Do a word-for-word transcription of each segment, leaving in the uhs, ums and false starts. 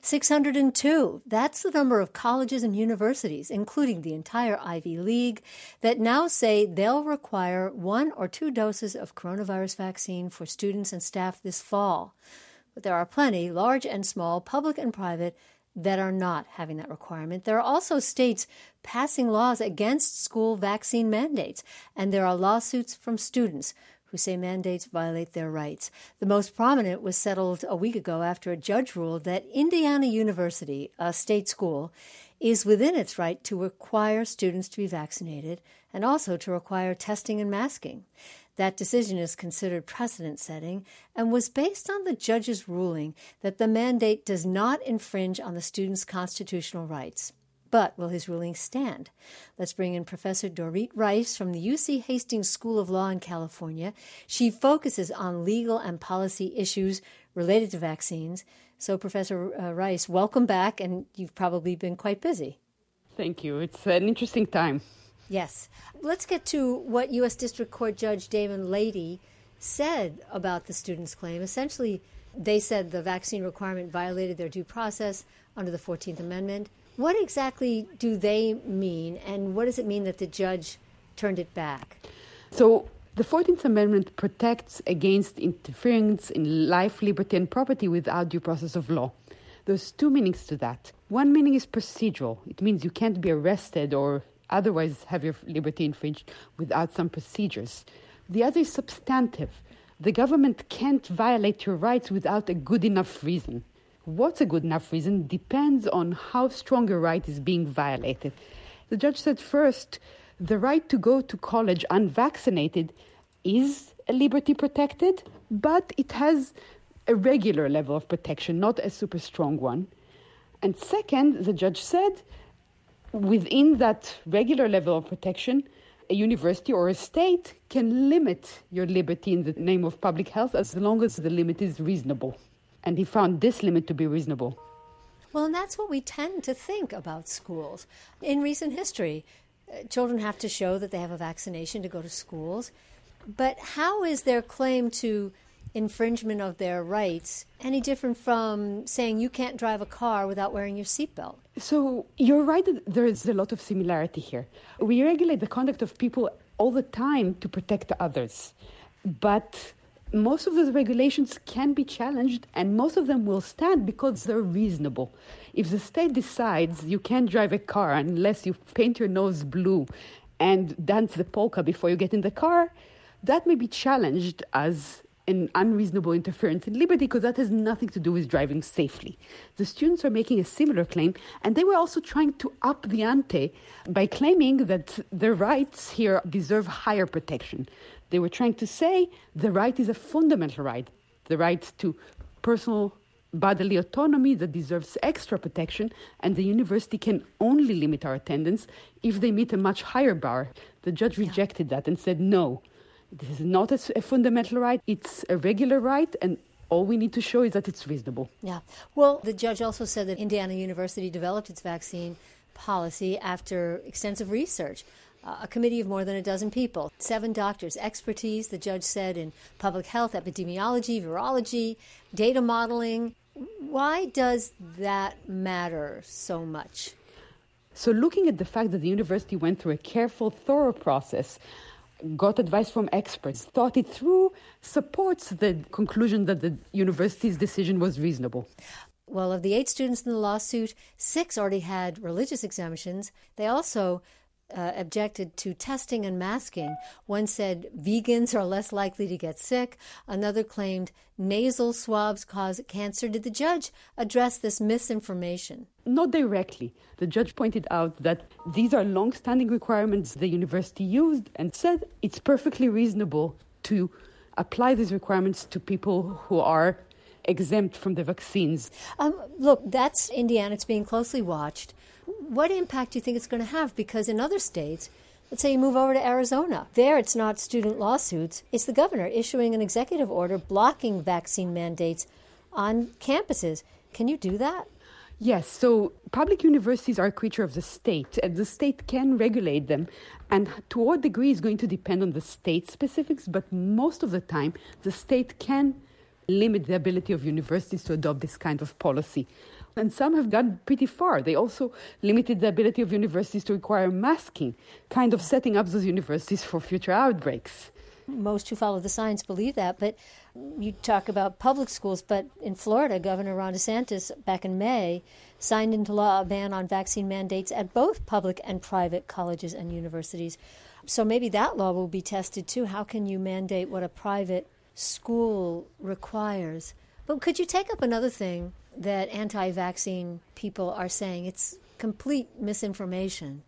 six hundred two. That's the number of colleges and universities, including the entire Ivy League, that now say they'll require one or two doses of coronavirus vaccine for students and staff this fall. But there are plenty, large and small, public and private, that are not having that requirement. There are also states passing laws against school vaccine mandates, and there are lawsuits from students who say mandates violate their rights. The most prominent was settled a week ago after a judge ruled that Indiana University, a state school, is within its right to require students to be vaccinated and also to require testing and masking. That decision is considered precedent-setting and was based on the judge's ruling that the mandate does not infringe on the student's constitutional rights. But will his ruling stand? Let's bring in Professor Dorit Reiss from the U C Hastings School of Law in California. She focuses on legal and policy issues related to vaccines. So, Professor uh, Reiss, welcome back, and you've probably been quite busy. Thank you. It's an interesting time. Yes. Let's get to what U S District Court Judge Damon Lady said about the students' claim. Essentially, they said the vaccine requirement violated their due process under the fourteenth Amendment. What exactly do they mean, and what does it mean that the judge turned it back? So the fourteenth Amendment protects against interference in life, liberty, and property without due process of law. There's two meanings to that. One meaning is procedural. It means you can't be arrested or otherwise have your liberty infringed without some procedures. The other is substantive. The government can't violate your rights without a good enough reason. What's a good enough reason depends on how strong a right is being violated. The judge said first, the right to go to college unvaccinated is a liberty protected, but it has a regular level of protection, not a super strong one. And second, the judge said, within that regular level of protection, a university or a state can limit your liberty in the name of public health as long as the limit is reasonable. And he found this limit to be reasonable. Well, and that's what we tend to think about schools. In recent history, uh, children have to show that they have a vaccination to go to schools. But how is their claim to infringement of their rights any different from saying you can't drive a car without wearing your seatbelt? So you're right that there is a lot of similarity here. We regulate the conduct of people all the time to protect others. But most of those regulations can be challenged, and most of them will stand because they're reasonable. If the state decides you can't drive a car unless you paint your nose blue and dance the polka before you get in the car, that may be challenged as an unreasonable interference in liberty because that has nothing to do with driving safely. The students are making a similar claim, and they were also trying to up the ante by claiming that their rights here deserve higher protection. They were trying to say the right is a fundamental right, the right to personal bodily autonomy that deserves extra protection, and the university can only limit our attendance if they meet a much higher bar. The judge rejected that and said, no, this is not a, a fundamental right, it's a regular right, and all we need to show is that it's reasonable. Yeah. Well, the judge also said that Indiana University developed its vaccine policy after extensive research. Uh, a committee of more than a dozen people, seven doctors, expertise, the judge said, in public health, epidemiology, virology, data modeling. Why does that matter so much? So looking at the fact that the university went through a careful, thorough process, got advice from experts, thought it through, supports the conclusion that the university's decision was reasonable. Well, of the eight students in the lawsuit, six already had religious exemptions. They also uh, objected to testing and masking. One said vegans are less likely to get sick. Another claimed nasal swabs cause cancer. Did the judge address this misinformation? Not directly. The judge pointed out that these are long-standing requirements the university used and said it's perfectly reasonable to apply these requirements to people who are exempt from the vaccines. Um, look, that's Indiana. It's being closely watched. What impact do you think it's going to have? Because in other states, let's say you move over to Arizona. There it's not student lawsuits. It's the governor issuing an executive order blocking vaccine mandates on campuses. Can you do that? Yes, so public universities are a creature of the state, and the state can regulate them. And to what degree is going to depend on the state specifics, but most of the time, the state can limit the ability of universities to adopt this kind of policy. And some have gone pretty far. They also limited the ability of universities to require masking, kind of setting up those universities for future outbreaks. Most who follow the science believe that, but you talk about public schools, but in Florida, Governor Ron DeSantis, back in May, signed into law a ban on vaccine mandates at both public and private colleges and universities. So maybe that law will be tested too. How can you mandate what a private school requires? But could you take up another thing that anti-vaccine people are saying? It's complete misinformation.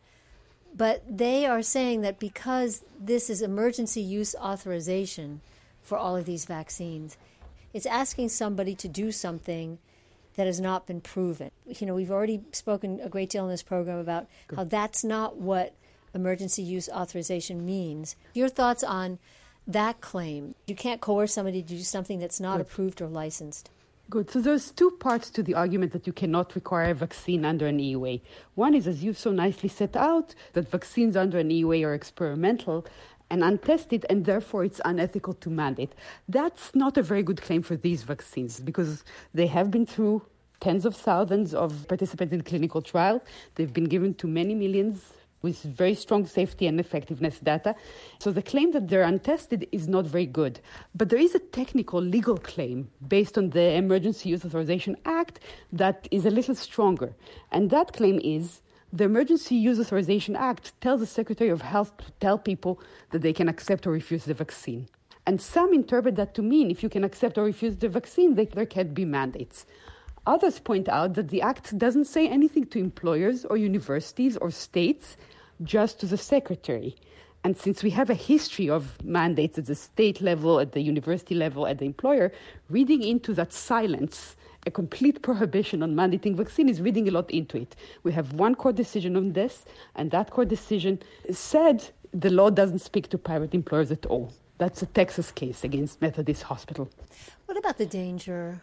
But they are saying that because this is emergency use authorization for all of these vaccines, it's asking somebody to do something that has not been proven. You know, we've already spoken a great deal in this program about how that's not what emergency use authorization means. Your thoughts on that claim? You can't coerce somebody to do something that's not Good. approved or licensed. Good. So there's two parts to the argument that you cannot require a vaccine under an E U A. One is, as you've so nicely set out, that vaccines under an E U A are experimental and untested, and therefore it's unethical to mandate. That's not a very good claim for these vaccines, because they have been through tens of thousands of participants in clinical trial. They've been given to many millions with very strong safety and effectiveness data. So the claim that they're untested is not very good. But there is a technical legal claim based on the Emergency Use Authorization Act that is a little stronger. And that claim is the Emergency Use Authorization Act tells the Secretary of Health to tell people that they can accept or refuse the vaccine. And some interpret that to mean if you can accept or refuse the vaccine, they, there can't be mandates. Others point out that the Act doesn't say anything to employers or universities or states, just to the Secretary. And since we have a history of mandates at the state level, at the university level, at the employer, reading into that silence, a complete prohibition on mandating vaccine is reading a lot into it. We have one court decision on this, and that court decision said the law doesn't speak to private employers at all. That's a Texas case against Methodist Hospital. What about the danger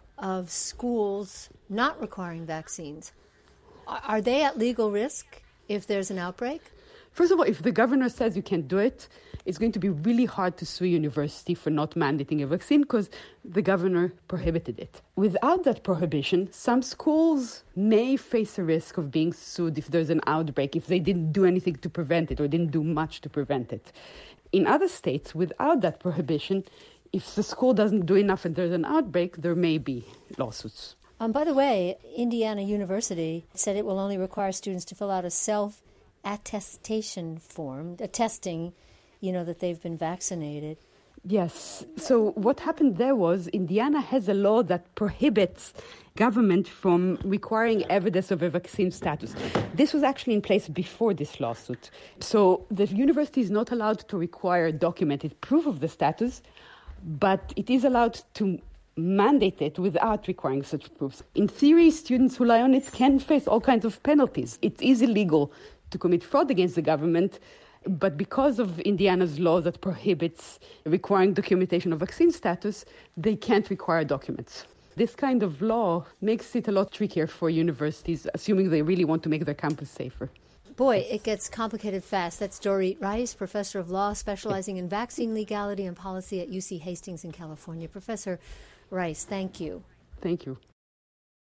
of schools not requiring vaccines? Are they at legal risk if there's an outbreak? First of all, if the governor says you can't do it, it's going to be really hard to sue a university for not mandating a vaccine because the governor prohibited it. Without that prohibition, some schools may face a risk of being sued if there's an outbreak, if they didn't do anything to prevent it or didn't do much to prevent it. In other states, without that prohibition, if the school doesn't do enough and there's an outbreak, there may be lawsuits. Um, by the way, Indiana University said it will only require students to fill out a self-attestation form, attesting, you know, that they've been vaccinated. Yes. So what happened there was Indiana has a law that prohibits government from requiring evidence of a vaccine status. This was actually in place before this lawsuit. So the university is not allowed to require documented proof of the status, but it is allowed to mandate it without requiring such proofs. In theory, students who rely on it can face all kinds of penalties. It is illegal to commit fraud against the government, but because of Indiana's law that prohibits requiring documentation of vaccine status, they can't require documents. This kind of law makes it a lot trickier for universities, assuming they really want to make their campus safer. Boy, it gets complicated fast. That's Dorit Reiss, professor of law specializing in vaccine legality and policy at U C Hastings in California. Professor Reiss, thank you. Thank you.